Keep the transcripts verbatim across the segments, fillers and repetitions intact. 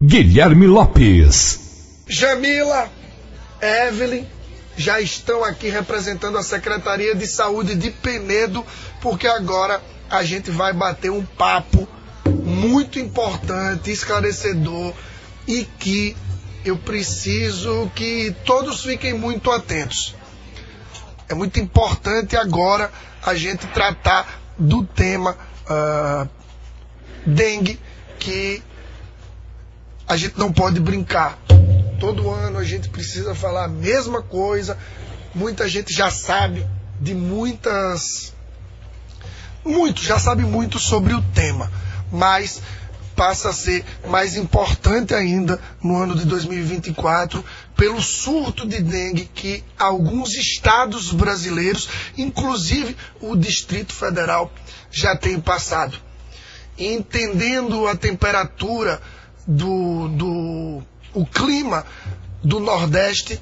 Guilherme Lopes. Jamila, Evelyn, já estão aqui representando a Secretaria de Saúde de Penedo, porque agora a gente vai bater um papo muito importante, esclarecedor, e que eu preciso que todos fiquem muito atentos. É muito importante agora a gente tratar do tema uh, dengue, que a gente não pode brincar. Todo ano a gente precisa falar a mesma coisa. Muita gente já sabe de muitas... Muito, já sabe muito sobre o tema. Mas passa a ser mais importante ainda no ano de dois mil e vinte e quatro, pelo surto de dengue que alguns estados brasileiros, inclusive o Distrito Federal, já têm passado. E entendendo a temperatura do... do o clima do Nordeste,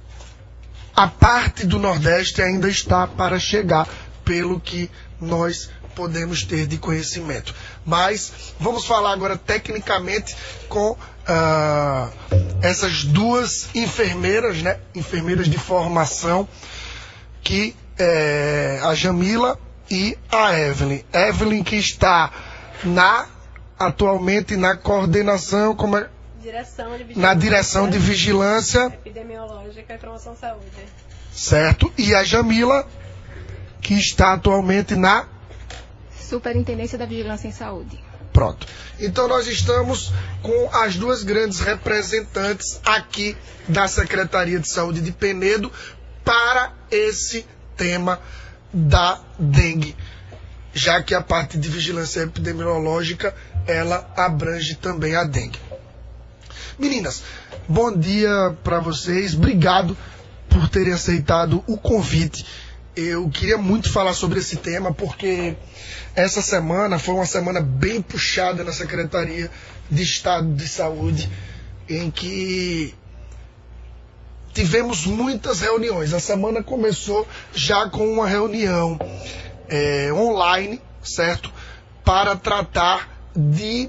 a parte do Nordeste ainda está para chegar, pelo que nós podemos ter de conhecimento. Mas vamos falar agora tecnicamente com uh, essas duas enfermeiras, né? Enfermeiras de formação, que é a Jamila e a Evelyn. Evelyn, que está na atualmente na coordenação, como é? Direção de na direção de vigilância epidemiológica e promoção de saúde. Certo. E a Jamila, que está atualmente na Superintendência da Vigilância em Saúde. Pronto. Então nós estamos com as duas grandes representantes aqui da Secretaria de Saúde de Penedo para esse tema da dengue, já que a parte de vigilância epidemiológica ela abrange também a dengue. Meninas, bom dia para vocês. Obrigado por terem aceitado o convite. Eu queria muito falar sobre esse tema, porque essa semana foi uma semana bem puxada na Secretaria de Estado de Saúde, em que tivemos muitas reuniões. A semana começou já com uma reunião é, online, certo? Para tratar de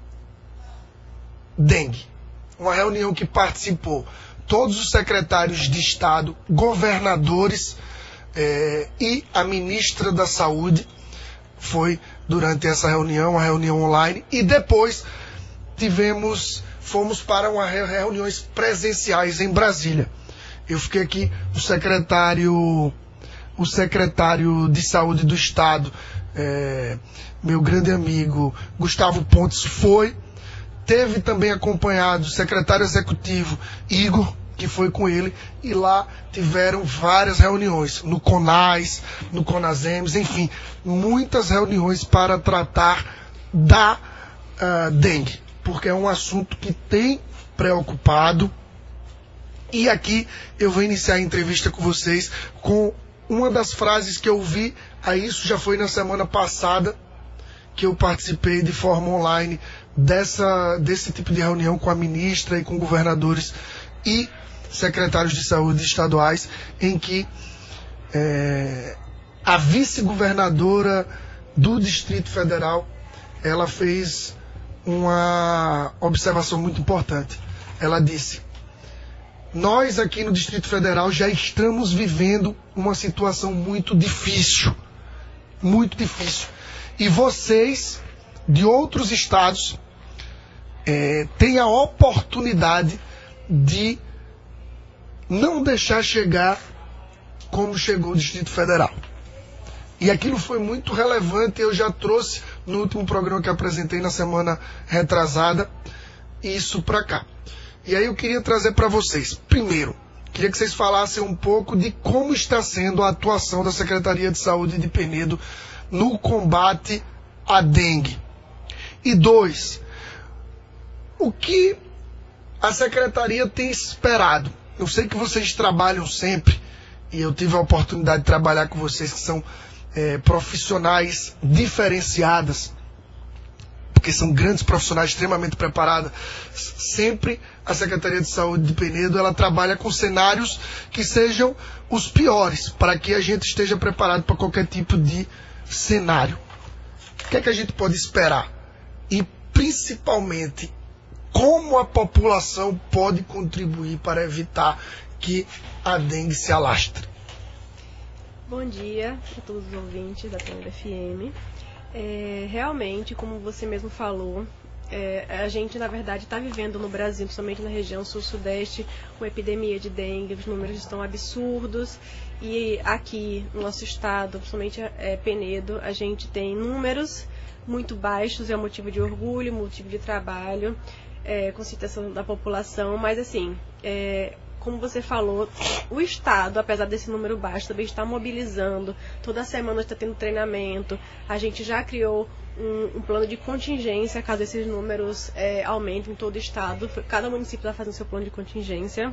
dengue. Uma reunião que participou todos os secretários de Estado, governadores eh, e a ministra da Saúde. Foi durante essa reunião, uma reunião online, e depois tivemos, fomos para uma reuniões presenciais em Brasília. Eu fiquei aqui, o secretário, o secretário de Saúde do Estado, eh, meu grande amigo Gustavo Pontes, foi. Teve também acompanhado o secretário executivo Igor, que foi com ele, e lá tiveram várias reuniões, no CONAS, no CONASEMS, enfim, muitas reuniões para tratar da uh, dengue, porque é um assunto que tem preocupado. E aqui eu vou iniciar a entrevista com vocês com uma das frases que eu vi, aí isso já foi na semana passada, que eu participei de forma online dessa, desse tipo de reunião com a ministra e com governadores e secretários de saúde estaduais, em que é, a vice-governadora do Distrito Federal, ela fez uma observação muito importante. Ela disse: nós aqui no Distrito Federal já estamos vivendo uma situação muito difícil, muito difícil. E vocês, de outros estados, é, têm a oportunidade de não deixar chegar como chegou o Distrito Federal. E aquilo foi muito relevante, eu já trouxe no último programa que apresentei na semana retrasada, isso para cá. E aí eu queria trazer para vocês, primeiro, queria que vocês falassem um pouco de como está sendo a atuação da Secretaria de Saúde de Penedo no combate à dengue. E dois, o que a Secretaria tem esperado? Eu sei que vocês trabalham sempre, e eu tive a oportunidade de trabalhar com vocês que são é, profissionais diferenciadas, porque são grandes profissionais extremamente preparadas. Sempre a Secretaria de Saúde de Penedo, ela trabalha com cenários que sejam os piores, para que a gente esteja preparado para qualquer tipo de cenário. O que é que a gente pode esperar? E principalmente, como a população pode contribuir para evitar que a dengue se alastre? Bom dia a todos os ouvintes da Câmara F M. É, realmente, como você mesmo falou, é, a gente, na verdade, está vivendo no Brasil, principalmente na região sul-sudeste, uma epidemia de dengue. Os números estão absurdos. E aqui, no nosso estado, principalmente é, Penedo, a gente tem números muito baixos. É um motivo de orgulho, motivo de trabalho, é, conscientização da população. Mas, assim, é, como você falou, o Estado, apesar desse número baixo, também está mobilizando. Toda semana está tendo treinamento. A gente já criou um, um plano de contingência, caso esses números é, aumentem em todo o Estado. Cada município está fazendo seu plano de contingência.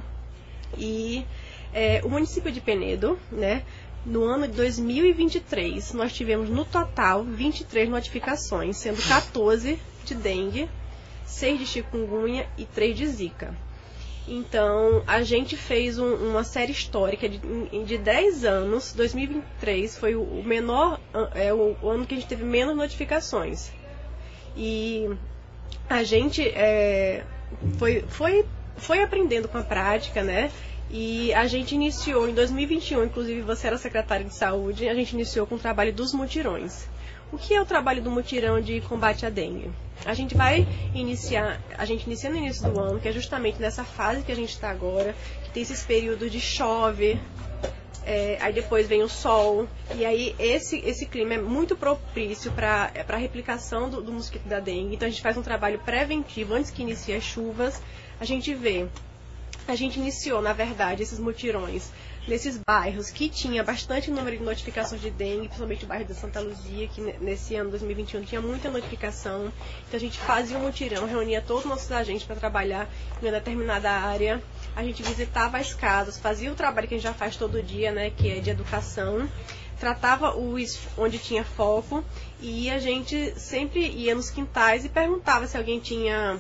E é, o município de Penedo, né, no ano de dois mil e vinte e três, nós tivemos no total vinte e três notificações, sendo quatorze de dengue, seis de chikungunya e três de zika. Então, a gente fez um, uma série histórica de, de dez anos. dois mil e vinte e três foi o menor, é, o, o ano que a gente teve menos notificações. E a gente é, foi, foi, foi aprendendo com a prática, né? E a gente iniciou em dois mil e vinte e um, inclusive você era secretário de saúde, a gente iniciou com o trabalho dos mutirões. O que é o trabalho do mutirão de combate à dengue? A gente vai iniciar, a gente inicia no início do ano, que é justamente nessa fase que a gente está agora, que tem esses períodos de chove, é, aí depois vem o sol, e aí esse, esse clima é muito propício para a replicação do, do mosquito da dengue. Então a gente faz um trabalho preventivo antes que inicie as chuvas. A gente vê, a gente iniciou, na verdade, esses mutirões nesses bairros que tinha bastante número de notificações de dengue, principalmente o bairro da Santa Luzia, que nesse ano dois mil e vinte e um tinha muita notificação. Então a gente fazia um mutirão, reunia todos os nossos agentes para trabalhar em uma determinada área. A gente visitava as casas, fazia o trabalho que a gente já faz todo dia, né, que é de educação, tratava os onde tinha foco, e a gente sempre ia nos quintais e perguntava se alguém tinha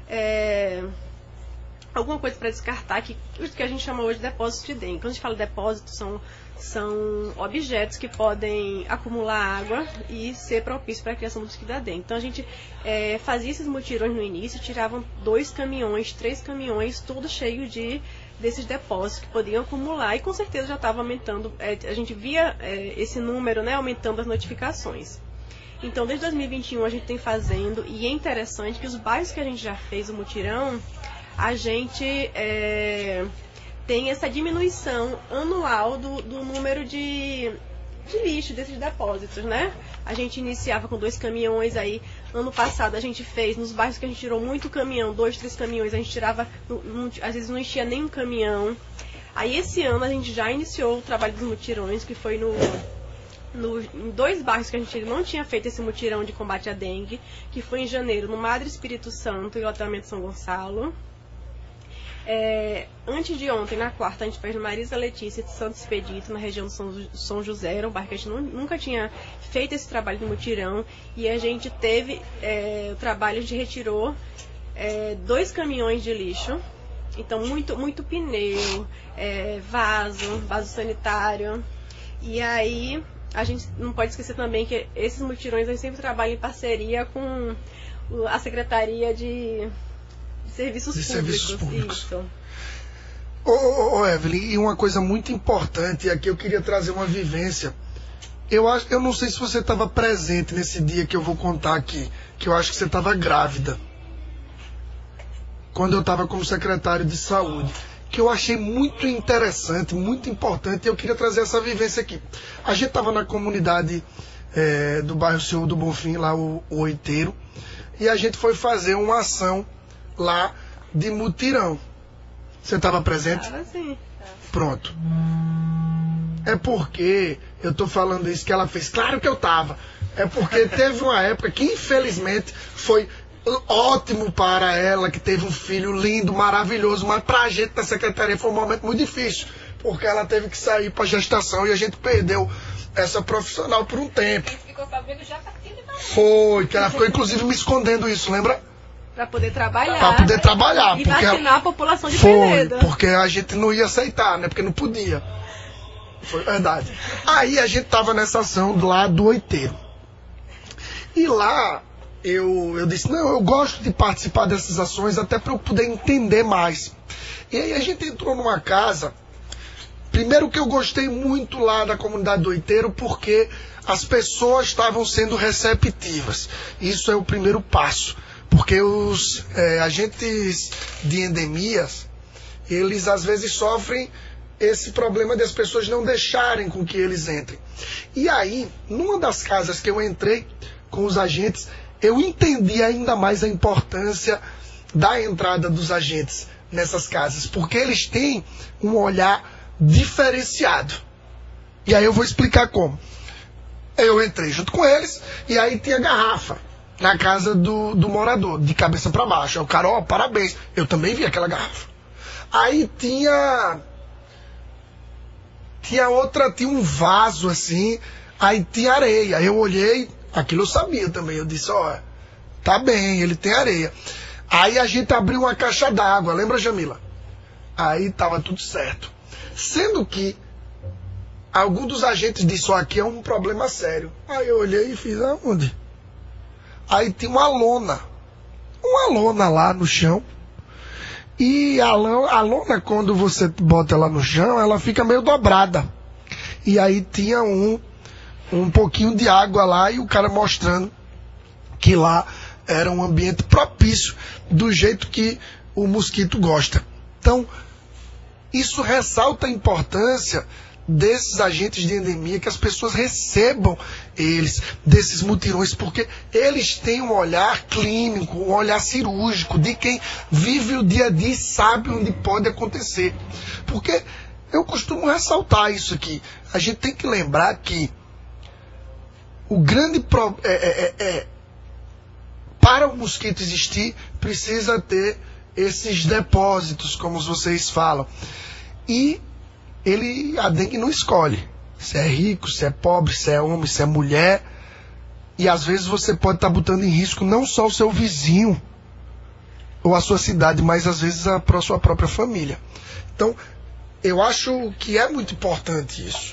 é, alguma coisa para descartar, que, que a gente chama hoje de depósito de dengue. Quando a gente fala depósito, são, são objetos que podem acumular água e ser propício para a criação do mosquito da dengue. Então a gente é, fazia esses mutirões no início, tiravam dois caminhões, três caminhões, tudo cheio de, desses depósitos que podiam acumular, e com certeza já estava aumentando, é, a gente via é, esse número, né, aumentando as notificações. Então desde dois mil e vinte e um a gente tem fazendo, e é interessante que os bairros que a gente já fez o mutirão, a gente é, tem essa diminuição anual do, do número de, de lixo desses depósitos, né? A gente iniciava com dois caminhões, aí ano passado a gente fez, nos bairros que a gente tirou muito caminhão, dois, três caminhões, a gente tirava, não, não, às vezes não enchia nem um caminhão. Aí esse ano a gente já iniciou o trabalho dos mutirões, que foi no... No, em dois bairros que a gente não tinha feito esse mutirão de combate à dengue, que foi em janeiro, no Madre Espírito Santo e loteamento São Gonçalo. É, antes de ontem, na quarta, a gente fez no Marisa Letícia de Santo Expedito, na região do São, São José, era um bairro que a gente não, nunca tinha feito esse trabalho de mutirão, e a gente teve é, o trabalho, a gente retirou é, dois caminhões de lixo, então muito, muito pneu, é, vaso, vaso sanitário, e aí a gente não pode esquecer também que esses mutirões a gente sempre trabalha em parceria com a Secretaria de Serviços de Públicos. Serviços Públicos. Isso. Ô, ô, ô, Evelyn, e uma coisa muito importante, e aqui eu queria trazer uma vivência. Eu, acho, eu não sei se você estava presente nesse dia que eu vou contar aqui, que eu acho que você estava grávida, quando eu estava como secretário de saúde, que eu achei muito interessante, muito importante, e eu queria trazer essa vivência aqui. A gente estava na comunidade é, do bairro Senhor do Bonfim, lá o, o Oiteiro, e a gente foi fazer uma ação lá de mutirão. Você estava presente? Estava sim. Pronto. É porque eu tô falando isso que ela fez. Claro que eu tava. É porque teve uma época que infelizmente foi ótimo para ela, que teve um filho lindo, maravilhoso, mas pra gente na secretaria foi um momento muito difícil, porque ela teve que sair pra gestação e a gente perdeu essa profissional por um tempo. Você ficou sabendo já partindo da... Foi, que ela ficou inclusive me escondendo isso, lembra? Para poder trabalhar. Para poder trabalhar. E porque vacinar ela... a população de Foi, Penedo. porque a gente não ia aceitar, né? Porque não podia. Foi verdade. Aí a gente tava nessa ação lá do Oiteiro. E lá eu, eu disse, não, eu gosto de participar dessas ações até para eu poder entender mais. E aí a gente entrou numa casa, primeiro que eu gostei muito lá da comunidade do Oiteiro, porque as pessoas estavam sendo receptivas. Isso é o primeiro passo, porque os é, agentes de endemias, eles às vezes sofrem esse problema de as pessoas não deixarem com que eles entrem. E aí, numa das casas que eu entrei com os agentes, eu entendi ainda mais a importância da entrada dos agentes nessas casas, porque eles têm um olhar diferenciado. E aí eu vou explicar como. Eu entrei junto com eles, e aí tinha garrafa na casa do, do morador, de cabeça para baixo. Aí o cara, ó, parabéns. Eu também vi aquela garrafa. Aí tinha... Tinha outra, tinha um vaso assim, aí tinha areia. Eu olhei, aquilo eu sabia também. Eu disse, ó, tá bem, ele tem areia. Aí a gente abriu uma caixa d'água, lembra, Jamila? Aí tava tudo certo. Sendo que algum dos agentes disse, ó, aqui é um problema sério. Aí eu olhei e fiz, aonde? Aí tinha uma lona. Uma lona lá no chão. E a lona, a lona, quando você bota ela no chão, ela fica meio dobrada. E aí tinha um, um pouquinho de água lá e o cara mostrando que lá era um ambiente propício do jeito que o mosquito gosta. Então, isso ressalta a importância desses agentes de endemia, que as pessoas recebam eles, desses mutirões, porque eles têm um olhar clínico, um olhar cirúrgico, de quem vive o dia a dia e sabe onde pode acontecer. Porque eu costumo ressaltar isso aqui. A gente tem que lembrar que o grande pro, é, é, é, para o mosquito existir, precisa ter esses depósitos, como vocês falam. E ele, a dengue não escolhe se é rico, se é pobre, se é homem, se é mulher. E às vezes você pode estar botando em risco não só o seu vizinho ou a sua cidade, mas às vezes a, a sua própria família. Então, eu acho que é muito importante isso.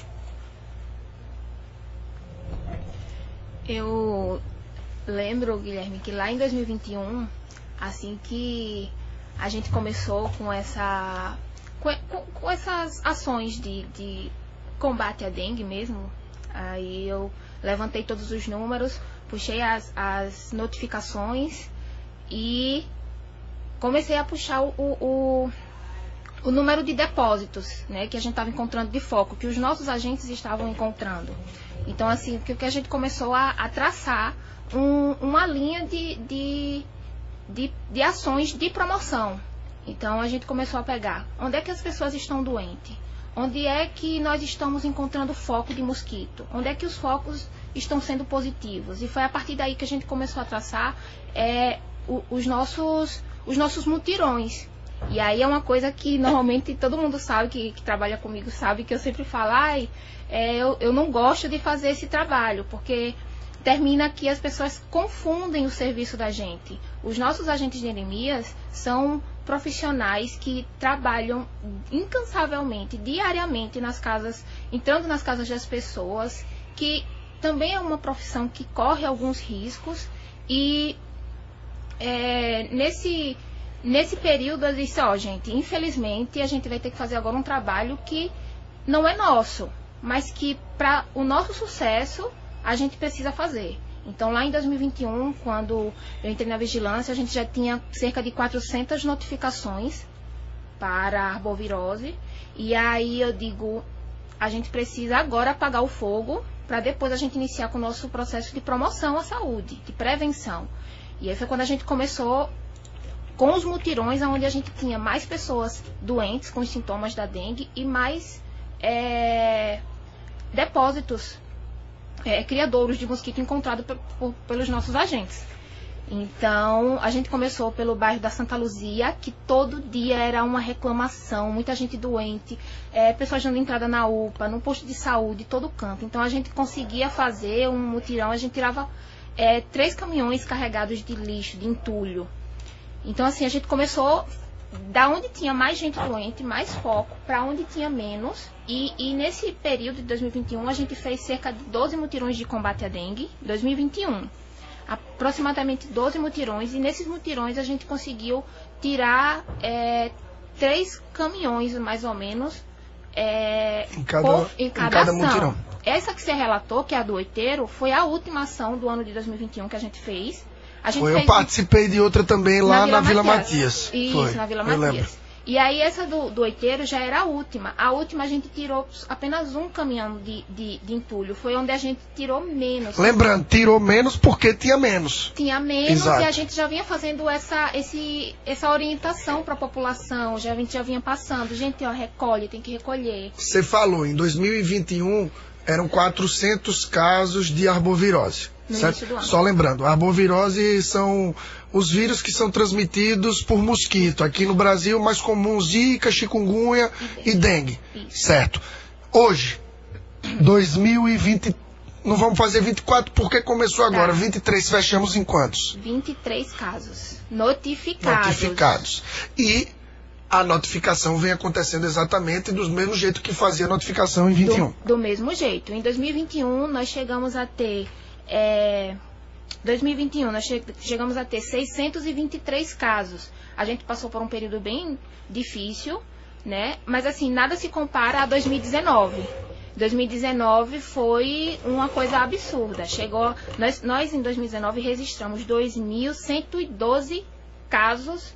Eu lembro, Guilherme, que lá em dois mil e vinte e um, assim que a gente começou com essa... Com, com, com essas ações de, de combate à dengue mesmo, aí eu levantei todos os números, puxei as, as notificações e comecei a puxar o, o, o número de depósitos, né, que a gente estava encontrando de foco, que os nossos agentes estavam encontrando. Então, assim, que, que a gente começou a, a traçar um, uma linha de, de, de, de ações de promoção. Então, a gente começou a pegar onde é que as pessoas estão doentes, onde é que nós estamos encontrando foco de mosquito, onde é que os focos estão sendo positivos. E foi a partir daí que a gente começou a traçar é, o, os, nossos, os nossos mutirões. E aí é uma coisa que normalmente todo mundo sabe, que, que trabalha comigo sabe, que eu sempre falo, ai, é, eu, eu não gosto de fazer esse trabalho, porque termina que as pessoas confundem o serviço da gente. Os nossos agentes de endemias são profissionais que trabalham incansavelmente, diariamente nas casas, entrando nas casas das pessoas, que também é uma profissão que corre alguns riscos. E é, nesse, nesse período eu disse, ó, gente, infelizmente a gente vai ter que fazer agora um trabalho que não é nosso, mas que para o nosso sucesso a gente precisa fazer. Então, lá em dois mil e vinte e um, quando eu entrei na vigilância, a gente já tinha cerca de quatrocentas notificações para a arbovirose. E aí eu digo, a gente precisa agora apagar o fogo para depois a gente iniciar com o nosso processo de promoção à saúde, de prevenção. E aí foi quando a gente começou com os mutirões, onde a gente tinha mais pessoas doentes com os sintomas da dengue e mais é, depósitos, É, criadouros de mosquito encontrado por, por, pelos nossos agentes. Então, a gente começou pelo bairro da Santa Luzia, que todo dia era uma reclamação, muita gente doente, é, pessoas dando entrada na U P A, no posto de saúde, todo canto. Então, a gente conseguia fazer um mutirão, a gente tirava é, três caminhões carregados de lixo, de entulho. Então, assim, a gente começou da onde tinha mais gente doente, mais foco, para onde tinha menos. E, e nesse período de dois mil e vinte e um, a gente fez cerca de doze mutirões de combate à dengue, dois mil e vinte e um. aproximadamente doze mutirões, e nesses mutirões a gente conseguiu tirar é, três caminhões, mais ou menos, é, em, cada, por, em cada, em cada ação. mutirão. Essa que você relatou, que é a do Oiteiro, foi a última ação do ano de dois mil e vinte e um que a gente fez. A gente foi, fez eu participei de outra também lá na Vila, na Vila Matias. Matias. Isso, foi, na Vila eu Matias. Lembro. E aí essa do, do Oiteiro já era a última. A última a gente tirou apenas um caminhão de, de, de entulho. Foi onde a gente tirou menos. Lembrando, tirou menos porque tinha menos. Tinha menos. Exato. E a gente já vinha fazendo essa, esse, essa orientação para a população. Já, a gente já vinha passando. Gente, ó, recolhe, tem que recolher. Você falou, em dois mil e vinte e um eram quatrocentos casos de arbovirose. No certo? início do ano. Só lembrando, a arbovirose são os vírus que são transmitidos por mosquito. Aqui no Brasil, mais comum, zika, chikungunya e dengue. Isso. Certo. Hoje, dois mil e vinte, não vamos fazer vinte e quatro porque começou agora. Tá. vinte e três fechamos em quantos? vinte e três casos notificados. Notificados. E a notificação vem acontecendo exatamente do mesmo jeito que fazia a notificação em vinte e um. Do, do mesmo jeito. Em dois mil e vinte e um, nós chegamos a ter... É, dois mil e vinte e um, nós che chegamos a ter seiscentos e vinte e três casos. A gente passou por um período bem difícil, né? Mas assim, nada se compara a dois mil e dezenove. dois mil e dezenove foi uma coisa absurda. Chegou, nós, nós em dois mil e dezenove registramos dois mil cento e doze casos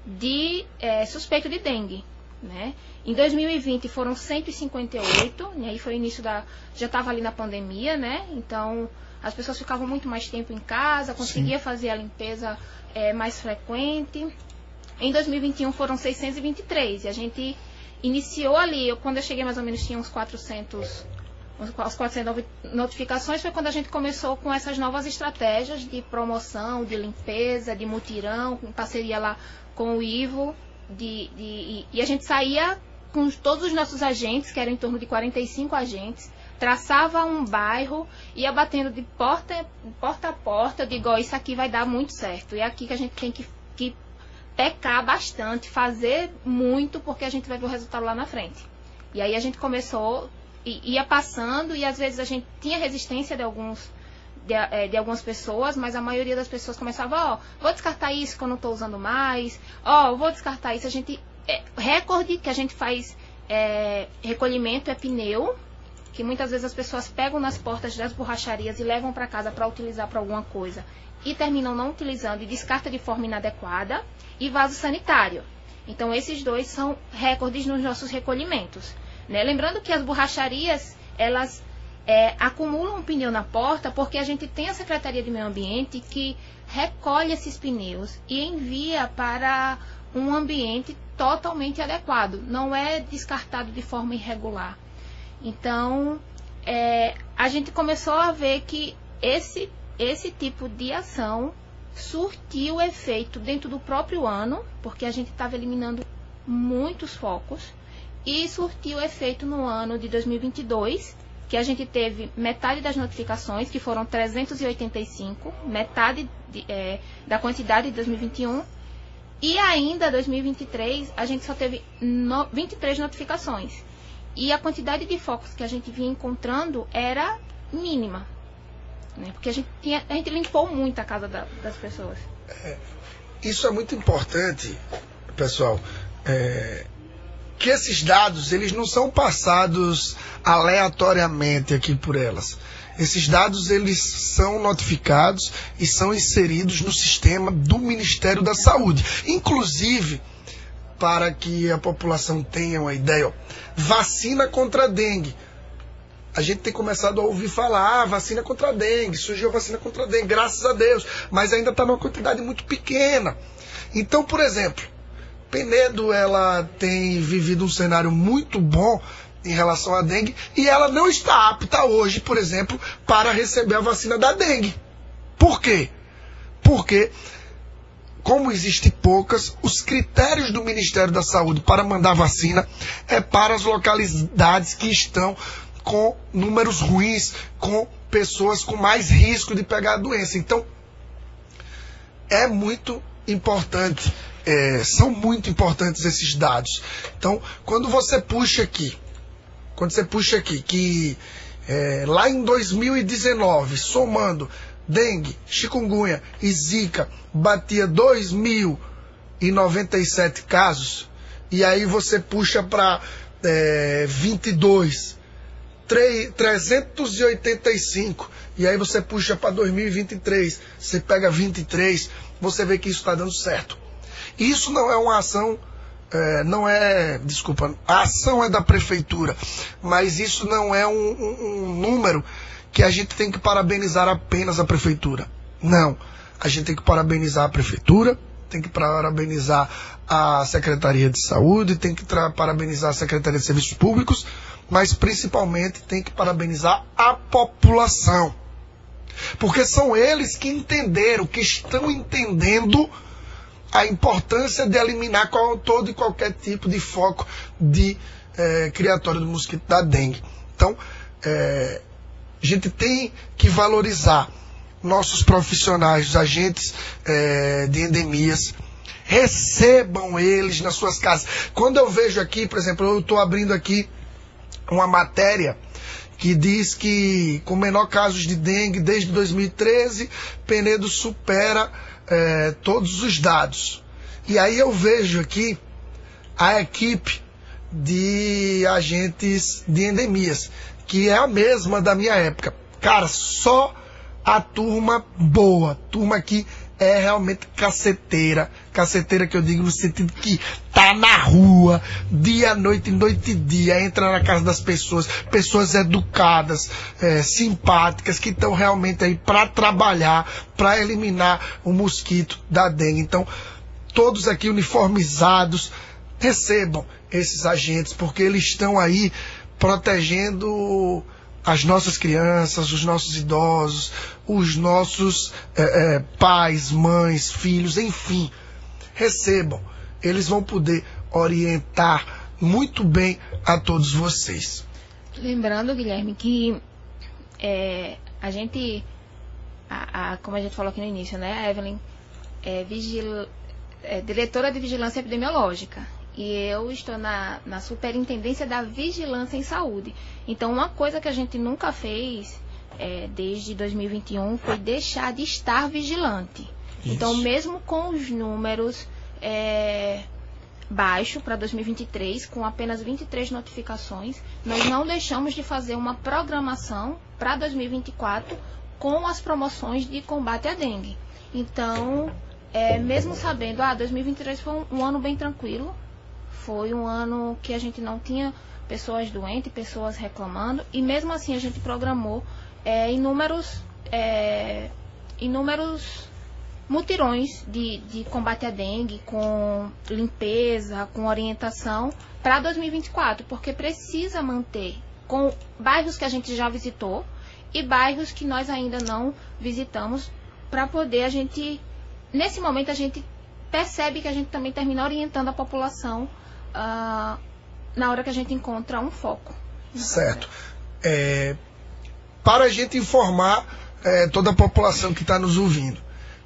de é, suspeito de dengue, né? Em dois mil e vinte foram cento e cinquenta e oito, e aí foi o início da... já estava ali na pandemia, né? Então as pessoas ficavam muito mais tempo em casa, conseguia Sim. fazer a limpeza é, mais frequente. Em dois mil e vinte e um foram seiscentos e vinte e três, e a gente iniciou ali, eu, quando eu cheguei mais ou menos tinha uns quatrocentos, uns quatrocentas notificações, foi quando a gente começou com essas novas estratégias de promoção, de limpeza, de mutirão, em parceria lá com o Ivo, de, de, e, e a gente saía com todos os nossos agentes, que eram em torno de quarenta e cinco agentes, traçava um bairro, ia batendo de porta, porta a porta, eu digo, ó, isso aqui vai dar muito certo, é aqui que a gente tem que, que pecar bastante, fazer muito, porque a gente vai ver o resultado lá na frente. E aí a gente começou, ia passando, e às vezes a gente tinha resistência de alguns de, de algumas pessoas, mas a maioria das pessoas começava, ó, vou descartar isso que eu não estou usando mais, ó, vou descartar isso. A gente, é, recorde que a gente faz é, recolhimento é pneu, que muitas vezes as pessoas pegam nas portas das borracharias e levam para casa para utilizar para alguma coisa e terminam não utilizando e descarta de forma inadequada, e vaso sanitário. Então esses dois são recordes nos nossos recolhimentos, né? Lembrando que as borracharias, elas é, acumulam um pneu na porta porque a gente tem a Secretaria de Meio Ambiente que recolhe esses pneus e envia para um ambiente totalmente adequado, não é descartado de forma irregular. Então, é, a gente começou a ver que esse, esse tipo de ação surtiu efeito dentro do próprio ano, porque a gente estava eliminando muitos focos, e surtiu efeito no ano de dois mil e vinte e dois, que a gente teve metade das notificações, que foram trezentos e oitenta e cinco, metade de, é, da quantidade de dois mil e vinte e um, e ainda dois mil e vinte e três a gente só teve no, vinte e três notificações. E a quantidade de focos que a gente vinha encontrando era mínima, né? Porque a gente, tinha, a gente limpou muito a casa da, das pessoas. É, isso é muito importante, pessoal, é, que esses dados eles não são passados aleatoriamente aqui por elas. Esses dados eles são notificados e são inseridos no sistema do Ministério da Saúde. Inclusive, para que a população tenha uma ideia, ó, vacina contra a dengue. A gente tem começado a ouvir falar, ah, vacina contra a dengue, surgiu a vacina contra a dengue, graças a Deus, mas ainda está numa quantidade muito pequena. Então, por exemplo, Penedo, ela tem vivido um cenário muito bom em relação à dengue, e ela não está apta hoje, por exemplo, para receber a vacina da dengue. Por quê? Porque, como existem poucas, os critérios do Ministério da Saúde para mandar vacina é para as localidades que estão com números ruins, com pessoas com mais risco de pegar a doença. Então, é muito importante, é, são muito importantes esses dados. Então, quando você puxa aqui, quando você puxa aqui que é, lá em dois mil e dezenove, somando dengue, chikungunya e zika batia dois mil e noventa e sete casos, e aí você puxa para é, vinte e dois, trezentos e oitenta e cinco, e aí você puxa para dois mil e vinte e três, você pega vinte e três, você vê que isso está dando certo. Isso não é uma ação, é, não é, desculpa, a ação é da prefeitura, mas isso não é um, um, um número que a gente tem que parabenizar apenas a prefeitura. Não, a gente tem que parabenizar a prefeitura, tem que parabenizar a Secretaria de Saúde, tem que parabenizar a Secretaria de Serviços Públicos, mas principalmente tem que parabenizar a população. Porque são eles que entenderam, que estão entendendo a importância de eliminar qual, todo e qualquer tipo de foco de é, criatório do mosquito da dengue. Então, é, a gente tem que valorizar nossos profissionais, os agentes é, de endemias. Recebam eles nas suas casas. Quando eu vejo aqui, por exemplo, eu estou abrindo aqui uma matéria que diz que com menor casos de dengue desde dois mil e treze, Penedo supera é, todos os dados. E aí eu vejo aqui a equipe de agentes de endemias, que é a mesma da minha época. Cara, só a turma boa, turma que é realmente caceteira, caceteira que eu digo no sentido que tá na rua, dia, noite, noite e dia, entra na casa das pessoas, pessoas educadas, é, simpáticas, que estão realmente aí para trabalhar, para eliminar o mosquito da dengue. Então, todos aqui uniformizados, recebam esses agentes, porque eles estão aí protegendo as nossas crianças, os nossos idosos, os nossos é, é, pais, mães, filhos, enfim. Recebam. Eles vão poder orientar muito bem a todos vocês. Lembrando, Guilherme, que é, a gente, a, a, como a gente falou aqui no início, né, a Evelyn é, vigil, é diretora de Vigilância Epidemiológica. E eu estou na, na Superintendência da Vigilância em Saúde. Então, uma coisa que a gente nunca fez é, desde dois mil e vinte e um foi deixar de estar vigilante. Isso. Então, mesmo com os números é, baixos para dois mil e vinte e três, com apenas vinte e três notificações, nós não deixamos de fazer uma programação para dois mil e vinte e quatro com as promoções de combate à dengue. Então, é, mesmo sabendo, ah, dois mil e vinte e três foi um, um ano bem tranquilo, foi um ano que a gente não tinha pessoas doentes, pessoas reclamando, e mesmo assim a gente programou é, inúmeros, é, inúmeros mutirões de, de combate à dengue, com limpeza, com orientação, para dois mil e vinte e quatro, porque precisa manter com bairros que a gente já visitou e bairros que nós ainda não visitamos, para poder a gente, nesse momento a gente percebe que a gente também termina orientando a população Uh, na hora que a gente encontra um foco. Certo. É, para a gente informar é, toda a população que está nos ouvindo,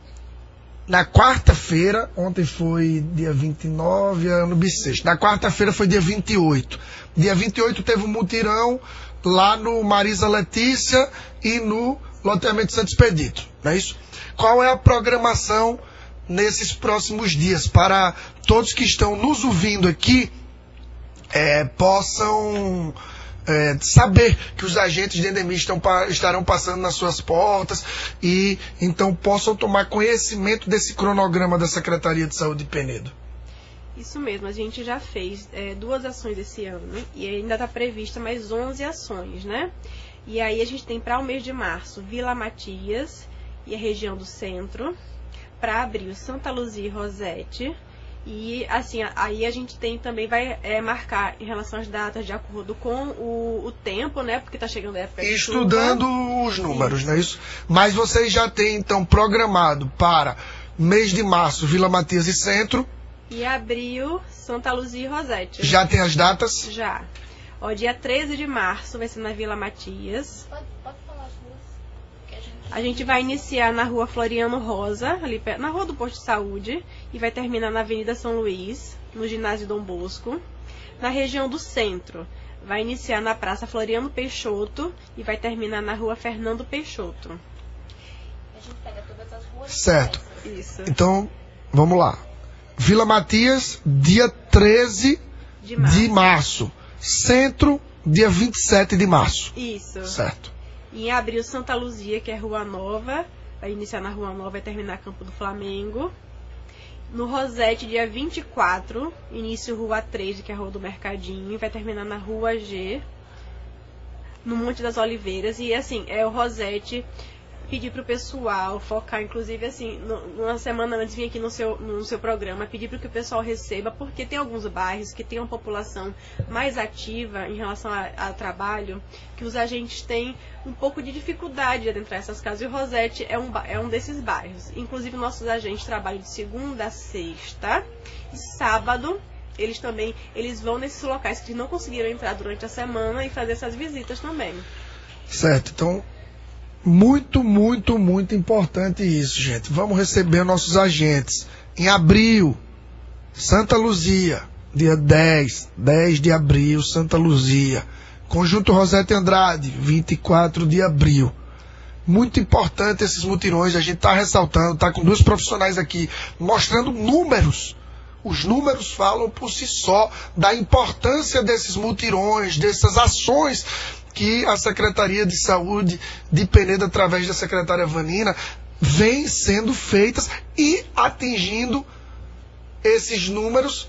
na quarta-feira, ontem foi dia vinte e nove, ano bissexto, na quarta-feira foi dia vinte e oito. Dia vinte e oito teve um mutirão lá no Marisa Letícia e no loteamento Santo Expedito, não é isso? Qual é a programação nesses próximos dias, para todos que estão nos ouvindo aqui é, possam é, saber que os agentes de endemia estão, estarão passando nas suas portas e então possam tomar conhecimento desse cronograma da Secretaria de Saúde de Penedo. Isso mesmo, a gente já fez é, duas ações esse ano e ainda está prevista mais onze ações, né? E aí a gente tem para o mês de março Vila Matias e a região do centro, para abril Santa Luzia e Rosete, e assim, aí a gente tem também, vai é, marcar em relação às datas de acordo com o, o tempo, né, porque está chegando a época de estudando chuva. Os números, isso. Não é isso? Mas vocês já têm então programado para mês de março Vila Matias e Centro. E abril Santa Luzia e Rosete. Já tem as datas? Já. Ó, dia treze de março vai ser na Vila Matias. Pode, pode falar as duas. Que a, gente... a gente vai iniciar na rua Floriano Rosa, ali na rua do Posto de Saúde, e vai terminar na Avenida São Luís, no ginásio Dom Bosco. Na região do centro, vai iniciar na Praça Floriano Peixoto e vai terminar na rua Fernando Peixoto. gente pega todas as ruas. Certo. Isso. Então, vamos lá. Vila Matias, dia treze De março. de março. Centro, dia vinte e sete de março. Isso. Certo. Em abril, Santa Luzia, que é Rua Nova. Vai iniciar na Rua Nova e terminar Campo do Flamengo. No Rosete, dia vinte e quatro, início Rua três, que é a Rua do Mercadinho. E vai terminar na Rua G. No Monte das Oliveiras. E assim, é o Rosete... Pedir para o pessoal focar, inclusive assim, no, uma semana antes vim aqui no seu, no seu programa, pedir para que o pessoal receba, porque tem alguns bairros que tem uma população mais ativa em relação a, a trabalho, que os agentes têm um pouco de dificuldade de adentrar essas casas, e o Rosete é um, é um desses bairros. Inclusive, nossos agentes trabalham de segunda a sexta, e sábado eles também eles vão nesses locais que não conseguiram entrar durante a semana e fazer essas visitas também. Certo, então... Muito, muito, muito importante isso, gente. Vamos receber nossos agentes. Em abril, Santa Luzia, dia dez, dez de abril, Santa Luzia. Conjunto Rosete Andrade, vinte e quatro de abril. Muito importante esses mutirões, a gente está ressaltando, está com dois profissionais aqui, mostrando números. Os números falam por si só da importância desses mutirões, dessas ações que a Secretaria de Saúde de Penedo, através da secretária Vanina, vem sendo feitas e atingindo esses números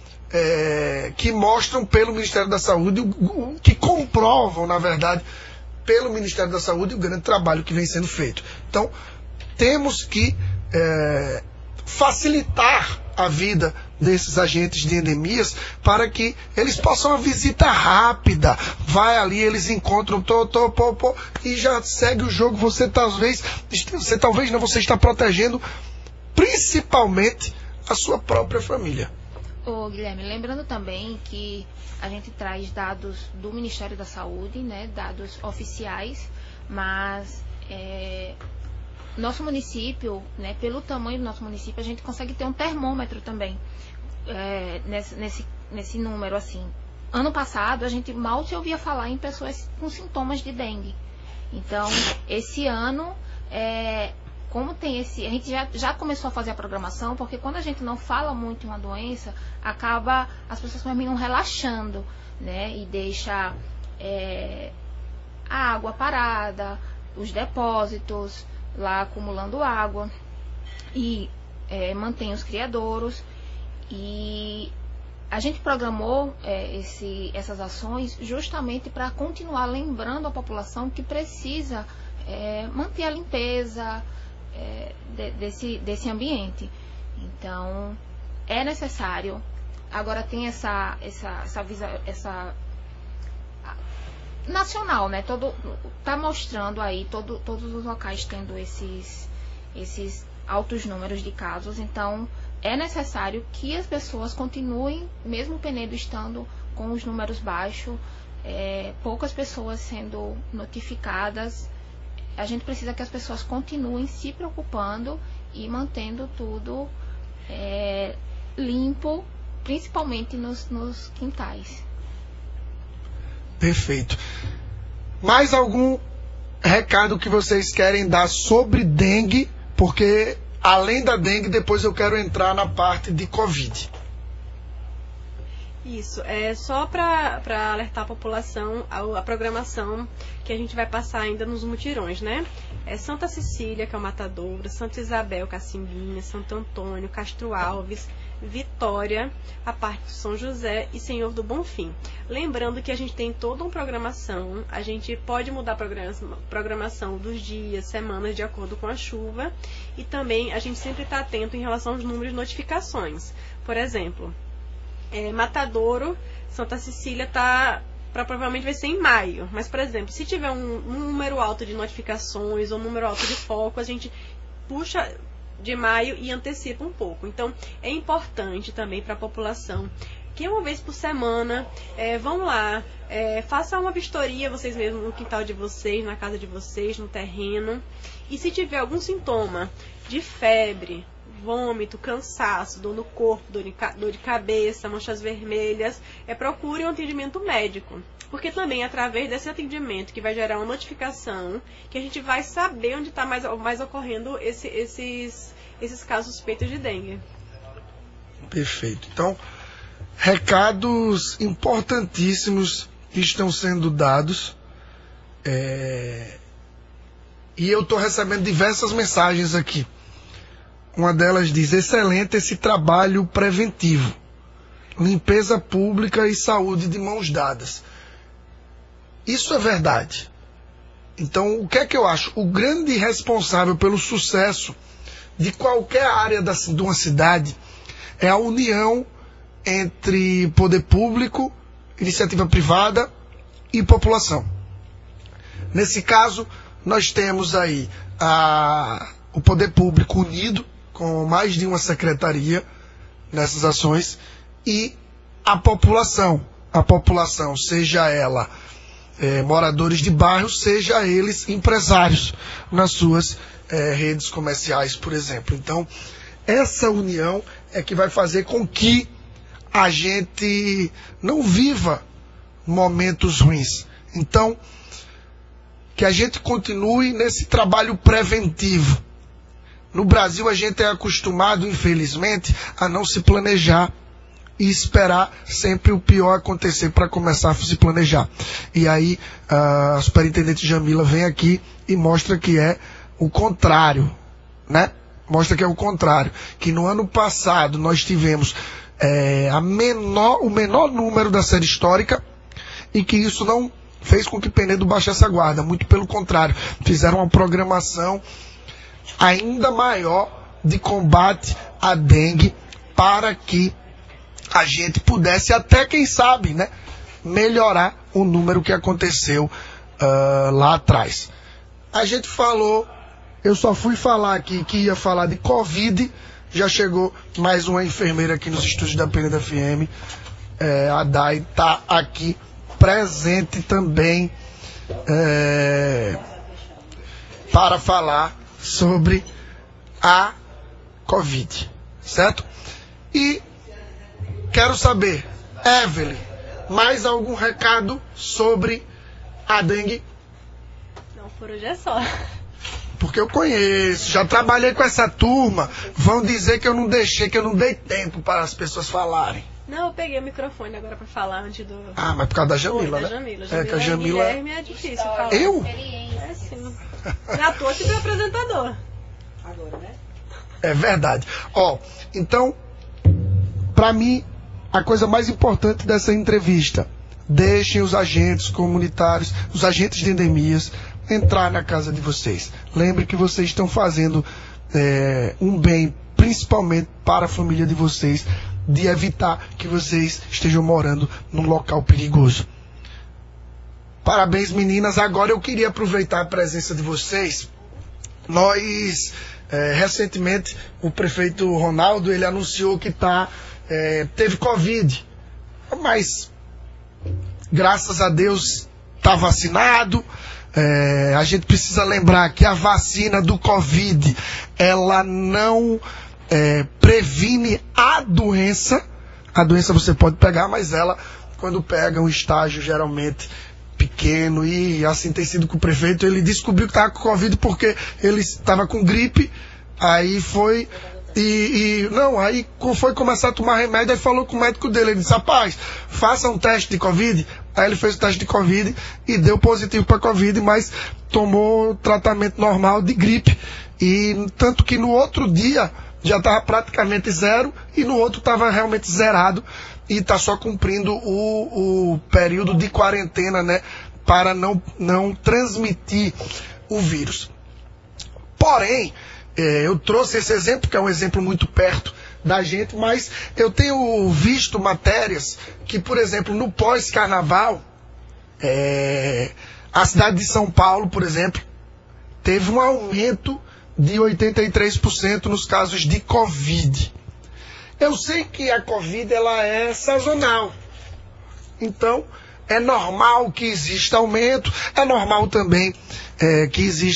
é, que mostram pelo Ministério da Saúde, o, o, que comprovam, na verdade, pelo Ministério da Saúde o grande trabalho que vem sendo feito. Então, temos que é, facilitar a vida desses agentes de endemias para que eles possam uma visita rápida. Vai ali, eles encontram tô, tô, pô, pô, e já segue o jogo. Você talvez, você talvez não, você está protegendo principalmente a sua própria família. Ô, Guilherme, lembrando também que a gente traz dados do Ministério da Saúde, né, dados oficiais, mas é, nosso município, né, pelo tamanho do nosso município, a gente consegue ter um termômetro também é, nesse, nesse, nesse número, assim. Ano passado, a gente mal se ouvia falar em pessoas com sintomas de dengue. Então, esse ano, é, como tem esse... A gente já, já começou a fazer a programação, porque quando a gente não fala muito em uma doença, acaba as pessoas terminam relaxando, né, e deixa é, a água parada, os depósitos lá acumulando água, e é, mantém os criadouros. E a gente programou é, esse, essas ações justamente para continuar lembrando a população que precisa é, manter a limpeza é, de, desse, desse ambiente. Então, é necessário. Agora tem essa, essa, essa, visa, essa nacional, né? Todo, tá mostrando aí todo, todos os locais tendo esses, esses altos números de casos. Então, é necessário que as pessoas continuem, mesmo o Penedo estando com os números baixos, é, poucas pessoas sendo notificadas. A gente precisa que as pessoas continuem se preocupando e mantendo tudo é, limpo, principalmente nos, nos quintais. Perfeito. Mais algum recado que vocês querem dar sobre dengue? Porque além da dengue, depois eu quero entrar na parte de Covid. Isso, é só para alertar a população a, a programação que a gente vai passar ainda nos mutirões, né? É Santa Cecília, que é o Matadouro, Santa Isabel, Cacimbinha, Santo Antônio, Castro Alves, Vitória, a parte de São José e Senhor do Bonfim. Lembrando que a gente tem toda uma programação, a gente pode mudar a programação dos dias, semanas, de acordo com a chuva, e também a gente sempre está atento em relação aos números de notificações. Por exemplo, é, Matadouro, Santa Cecília tá pra, provavelmente vai ser em maio, mas, por exemplo, se tiver um, um número alto de notificações ou um número alto de foco, a gente puxa de maio e antecipa um pouco. Então, é importante também para a população que uma vez por semana é, vão lá, é, façam uma vistoria vocês mesmos no quintal de vocês, na casa de vocês, no terreno, e se tiver algum sintoma de febre, vômito, cansaço, dor no corpo, dor de, dor de cabeça, manchas vermelhas, é, procure um atendimento médico. Porque também é através desse atendimento que vai gerar uma notificação, que a gente vai saber onde está mais, mais ocorrendo esse, esses, esses casos suspeitos de dengue. Perfeito. Então, recados importantíssimos que estão sendo dados. É... E eu estou recebendo diversas mensagens aqui. Uma delas diz: excelente esse trabalho preventivo. Limpeza pública e saúde de mãos dadas. Isso é verdade. Então, o que é que eu acho? O grande responsável pelo sucesso de qualquer área da, de uma cidade é a união entre poder público, iniciativa privada e população. Nesse caso, nós temos aí a, o poder público unido, com mais de uma secretaria nessas ações, e a população. A população, seja ela é, moradores de bairro, seja eles empresários nas suas é, redes comerciais, por exemplo. Então, essa união é que vai fazer com que a gente não viva momentos ruins. Então, que a gente continue nesse trabalho preventivo. No Brasil, a gente é acostumado, infelizmente, a não se planejar e esperar sempre o pior acontecer para começar a se planejar. E aí, a superintendente Jamila vem aqui e mostra que é o contrário, né? Mostra que é o contrário. Que no ano passado nós tivemos é, a menor, o menor número da série histórica e que isso não fez com que Penedo baixasse a guarda. Muito pelo contrário. Fizeram uma programação ainda maior de combate à dengue para que a gente pudesse até, quem sabe, né, melhorar o número que aconteceu uh, lá atrás. A gente falou, eu só fui falar aqui que ia falar de Covid, já chegou mais uma enfermeira aqui nos estúdios da Penedo F M, é, a Dai está aqui presente também é, para falar sobre a Covid, certo? E quero saber, Evelyn, mais algum recado sobre a dengue? Não, por hoje é só. Porque eu conheço, já trabalhei com essa turma, vão dizer que eu não deixei, que eu não dei tempo para as pessoas falarem. Não, eu peguei o microfone agora para falar antes do... Ah, mas por causa da Jamila, da né? Jamila. É, que a Jamila... Jamila... Guilherme é difícil falar. Eu? É sim. Já tô tipo apresentador. Agora, né? É verdade. Ó, então, para mim, a coisa mais importante dessa entrevista, deixem os agentes comunitários, os agentes de endemias, entrar na casa de vocês. Lembre que vocês estão fazendo é, um bem, principalmente para a família de vocês, de evitar que vocês estejam morando num local perigoso. Parabéns, meninas. Agora eu queria aproveitar a presença de vocês. Nós, é, recentemente, o prefeito Ronaldo, ele anunciou que tá, é, teve Covid. Mas, graças a Deus, está vacinado. É, a gente precisa lembrar que a vacina do Covid, ela não é, previne a doença. A doença você pode pegar, mas ela, quando pega um estágio geralmente pequeno, e assim tem sido com o prefeito, ele descobriu que estava com Covid porque ele estava com gripe, aí foi e, e não, aí foi começar a tomar remédio, aí falou com o médico dele, ele disse: rapaz, faça um teste de Covid. Aí ele fez o teste de Covid e deu positivo para Covid, mas tomou tratamento normal de gripe, e tanto que no outro dia já estava praticamente zero e no outro estava realmente zerado, e está só cumprindo o, o período de quarentena, né, para não, não transmitir o vírus. Porém, é, eu trouxe esse exemplo, que é um exemplo muito perto da gente, mas eu tenho visto matérias que, por exemplo, no pós-carnaval, é, a cidade de São Paulo, por exemplo, teve um aumento de oitenta e três por cento nos casos de Covid. Eu sei que a Covid ela é sazonal, então é normal que exista aumento, é normal também é, que exista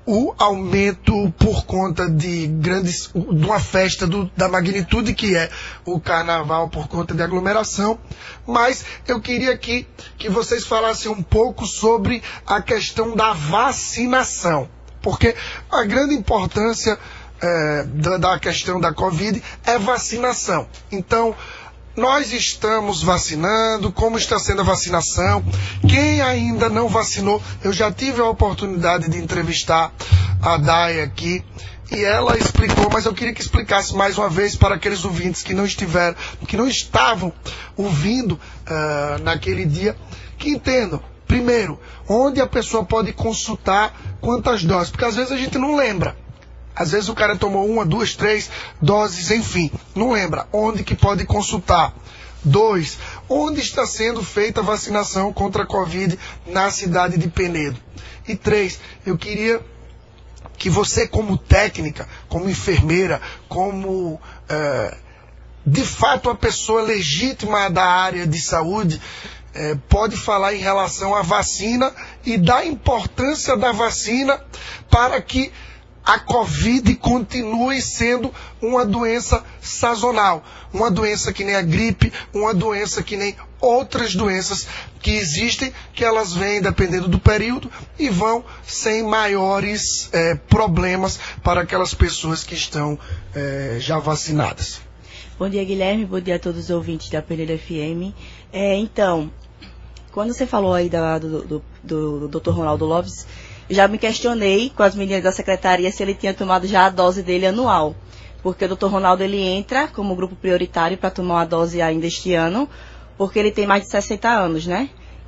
o aumento por conta de grandes, de uma festa do, da magnitude que é o carnaval por conta de aglomeração, mas eu queria aqui que vocês falassem um pouco sobre a questão da vacinação, porque a grande importância é, da, da questão da Covid é vacinação. Então, nós estamos vacinando, como está sendo a vacinação? Quem ainda não vacinou, eu já tive a oportunidade de entrevistar a Day aqui, e ela explicou, mas eu queria que explicasse mais uma vez para aqueles ouvintes que não estiveram, que não estavam ouvindo uh, naquele dia, que entendam. Primeiro, onde a pessoa pode consultar quantas doses, porque às vezes a gente não lembra. Às vezes o cara tomou uma, duas, três doses, enfim, não lembra. Onde que pode consultar? Dois, onde está sendo feita a vacinação contra a Covid na cidade de Penedo? E três, eu queria que você, como técnica, como enfermeira, como é, de fato a pessoa legítima da área de saúde, é, pode falar em relação à vacina e da importância da vacina para que a Covid continue sendo uma doença sazonal, uma doença que nem a gripe, uma doença que nem outras doenças que existem, que elas vêm dependendo do período e vão sem maiores é, problemas para aquelas pessoas que estão é, já vacinadas. Bom dia, Guilherme, bom dia a todos os ouvintes da Peneira F M. É, então, quando você falou aí da, do, do, do, do doutor Ronaldo Lopes, já me questionei com as meninas da secretaria se ele tinha tomado já a dose dele anual. Porque o doutor Ronaldo, ele entra como grupo prioritário para tomar uma dose ainda este ano, porque ele tem mais de sessenta anos, né?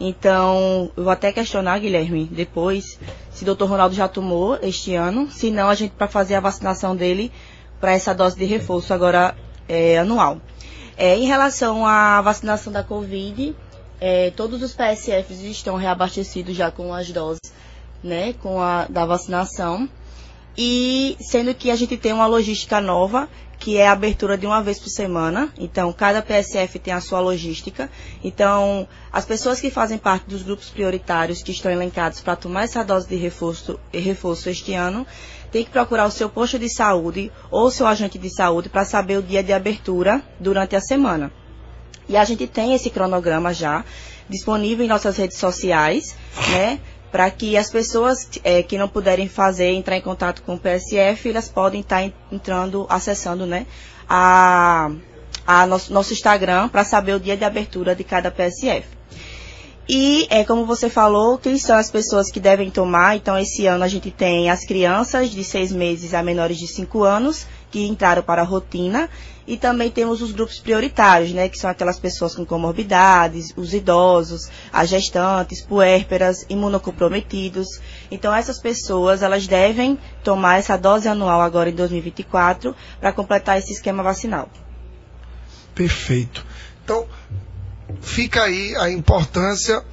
Então, eu vou até questionar, Guilherme, depois, se o doutor Ronaldo já tomou este ano, se não, a gente para fazer a vacinação dele para essa dose de reforço agora é, anual. É, em relação à vacinação da Covid, é, todos os P S Fs estão reabastecidos já com as doses, né, com a da vacinação, e sendo que a gente tem uma logística nova, que é a abertura de uma vez por semana. Então, cada P S F tem a sua logística. Então, as pessoas que fazem parte dos grupos prioritários que estão elencados para tomar essa dose de reforço, reforço este ano, tem que procurar o seu posto de saúde ou o seu agente de saúde para saber o dia de abertura durante a semana. E a gente tem esse cronograma já disponível em nossas redes sociais, né? Para que as pessoas é, que não puderem fazer, entrar em contato com o P S F, elas podem estar entrando, acessando, né, a, a nosso, nosso Instagram para saber o dia de abertura de cada P S F. E, é, como você falou, quem são as pessoas que devem tomar? Então, esse ano a gente tem as crianças de seis meses a menores de cinco anos, que entraram para a rotina, e também temos os grupos prioritários, né, que são aquelas pessoas com comorbidades, os idosos, as gestantes, puérperas, imunocomprometidos. Então, essas pessoas, elas devem tomar essa dose anual agora em dois mil e vinte e quatro para completar esse esquema vacinal. Perfeito. Então, fica aí a importância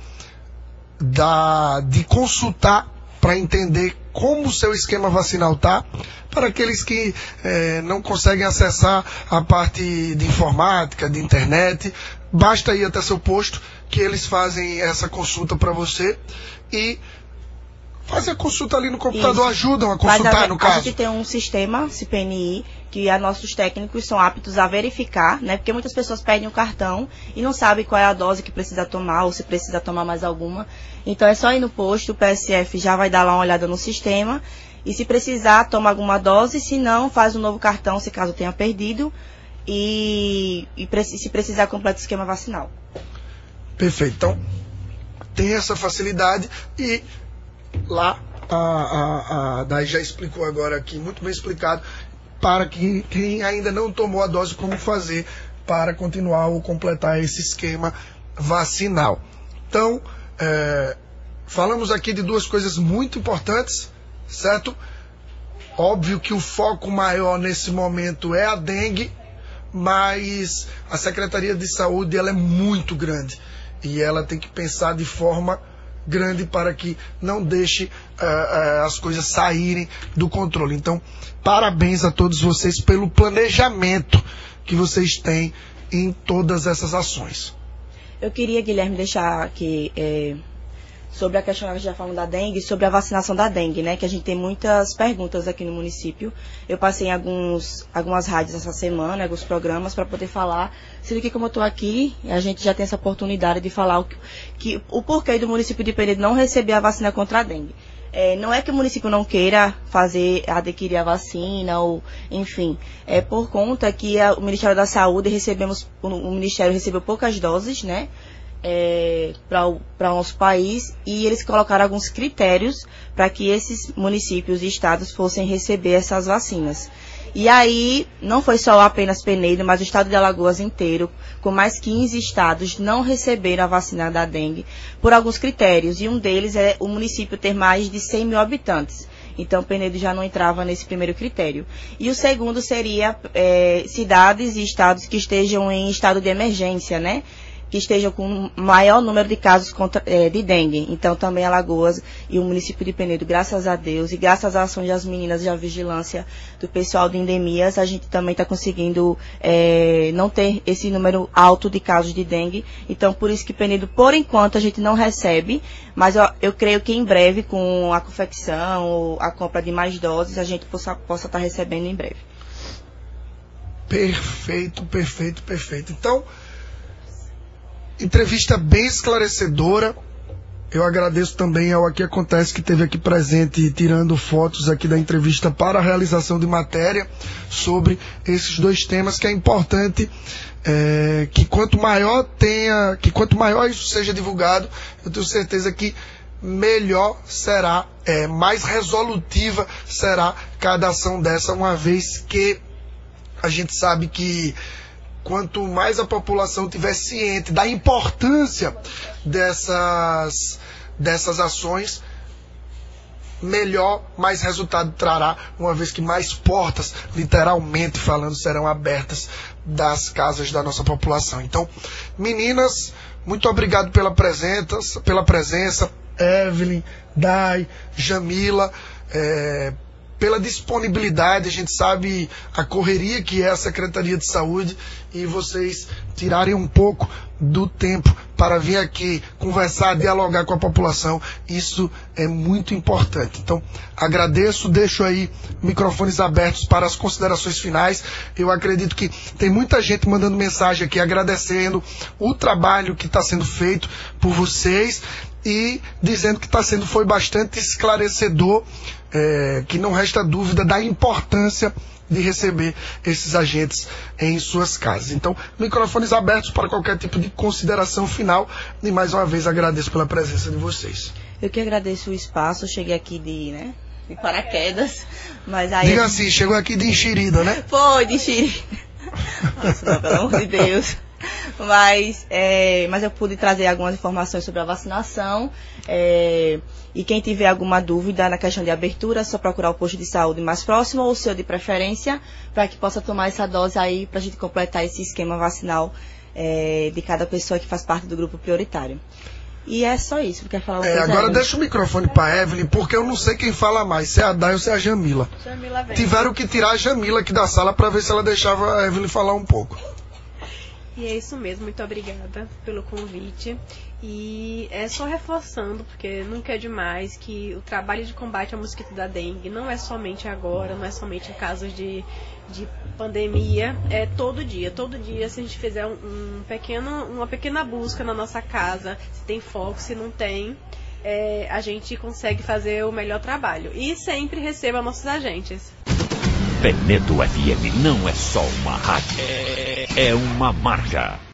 da, de consultar para entender como o seu esquema vacinal está, para aqueles que eh, não conseguem acessar a parte de informática, de internet, basta ir até seu posto que eles fazem essa consulta para você e fazem a consulta ali no computador. Isso. Ajudam a consultar, a, no caso. A gente tem um sistema C P N I que a nossos técnicos são aptos a verificar, né? Porque muitas pessoas perdem o cartão e não sabem qual é a dose que precisa tomar ou se precisa tomar mais alguma. Então é só ir no posto, o P S F já vai dar lá uma olhada no sistema e se precisar toma alguma dose, se não faz um novo cartão se caso tenha perdido e, e se precisar completa o esquema vacinal. Perfeito. Então tem essa facilidade e lá a, a, a Day já explicou agora aqui, muito bem explicado, para que quem ainda não tomou a dose, como fazer para continuar ou completar esse esquema vacinal. Então, é, falamos aqui de duas coisas muito importantes, certo? Óbvio que o foco maior nesse momento é a dengue, mas a Secretaria de Saúde ela é muito grande e ela tem que pensar de forma grande para que não deixe uh, uh, as coisas saírem do controle. Então, parabéns a todos vocês pelo planejamento que vocês têm em todas essas ações. Eu queria, Guilherme, deixar aqui é, sobre a questão que a gente já falou da dengue, sobre a vacinação da dengue, né? Que a gente tem muitas perguntas aqui no município. Eu passei em alguns, algumas rádios essa semana, alguns programas, para poder falar. Sendo que, como eu estou aqui, a gente já tem essa oportunidade de falar o, que, que, o porquê do município de Penedo não receber a vacina contra a dengue. É, não é que o município não queira fazer, adquirir a vacina, ou, enfim, é por conta que a, o Ministério da Saúde recebemos, o, o Ministério recebeu poucas doses, né, é, para o nosso país, e eles colocaram alguns critérios para que esses municípios e estados fossem receber essas vacinas. E aí, não foi só apenas Penedo, mas o estado de Alagoas inteiro, com mais quinze estados, não receberam a vacina da dengue por alguns critérios. E um deles é o município ter mais de cem mil habitantes. Então, Penedo já não entrava nesse primeiro critério. E o segundo seria é, cidades e estados que estejam em estado de emergência, né? Que estejam com maior número de casos contra, é, de dengue. Então, também Alagoas e o município de Penedo, graças a Deus, e graças às ações das meninas e à vigilância do pessoal de endemias, a gente também está conseguindo é, não ter esse número alto de casos de dengue. Então, por isso que Penedo, por enquanto, a gente não recebe, mas eu, eu creio que em breve, com a confecção ou a compra de mais doses, a gente possa estar possa tá recebendo em breve. Perfeito, perfeito, perfeito. Então, entrevista bem esclarecedora. Eu agradeço também ao Aqui Acontece, que esteve aqui presente tirando fotos aqui da entrevista para a realização de matéria sobre esses dois temas, que é importante é, que quanto maior tenha, que quanto maior isso seja divulgado, eu tenho certeza que melhor será, é, mais resolutiva será cada ação dessa, uma vez que a gente sabe que quanto mais a população estiver ciente da importância dessas, dessas ações, melhor, mais resultado trará, uma vez que mais portas, literalmente falando, serão abertas das casas da nossa população. Então, meninas, muito obrigado pela presença, pela presença, Evelyn, Dai, Jamila, é, pela disponibilidade. A gente sabe a correria que é a Secretaria de Saúde, e vocês tirarem um pouco do tempo para vir aqui conversar, dialogar com a população, isso é muito importante. Então, agradeço, deixo aí microfones abertos para as considerações finais. Eu acredito que tem muita gente mandando mensagem aqui, agradecendo o trabalho que está sendo feito por vocês e dizendo que está sendo, foi bastante esclarecedor, é, que não resta dúvida da importância de receber esses agentes em suas casas. Então, microfones abertos para qualquer tipo de consideração final, e mais uma vez agradeço pela presença de vocês. Eu que agradeço o espaço, cheguei aqui de, né, de paraquedas, mas aí... Diga assim, chegou aqui de enxerida, né? Foi, de enxerida. Nossa, não, pelo amor de Deus. Mas, é, mas eu pude trazer algumas informações sobre a vacinação, é, e quem tiver alguma dúvida na questão de abertura, é só procurar o posto de saúde mais próximo ou o seu de preferência, para que possa tomar essa dose aí, para a gente completar esse esquema vacinal é, de cada pessoa que faz parte do grupo prioritário. E é só isso, quer falar é, Agora aí? Deixa o microfone para Evelyn, porque eu não sei quem fala mais, se é a Day ou se é a Jamila. Jamila vem. Tiveram que tirar a Jamila aqui da sala para ver se ela deixava a Evelyn falar um pouco. E é isso mesmo, muito obrigada pelo convite. E é só reforçando, porque nunca é demais, que o trabalho de combate ao mosquito da dengue não é somente agora, não é somente em casos de, de pandemia, é todo dia. Todo dia, se a gente fizer um, um pequeno, uma pequena busca na nossa casa, se tem foco, se não tem, é, a gente consegue fazer o melhor trabalho. E sempre receba nossos agentes. Penedo F M não é só uma rádio, é, é uma marca.